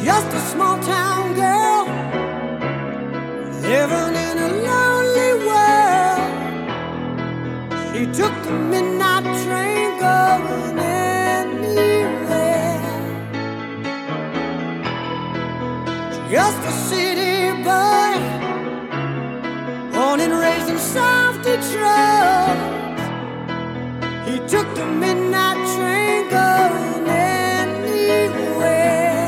just a small town girl living in a lonely world. She took the midnight train going anywhere. Just a city boy, born and raised in South Detroit. He took the midnight train going anywhere.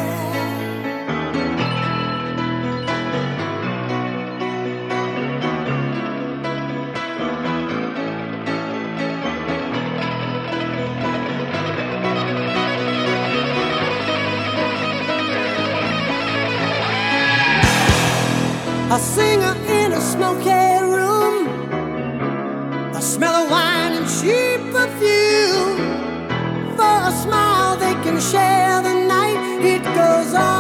A singer in a smoky room, the smell of wine and cheap perfume. For a smile they can share the night. It goes on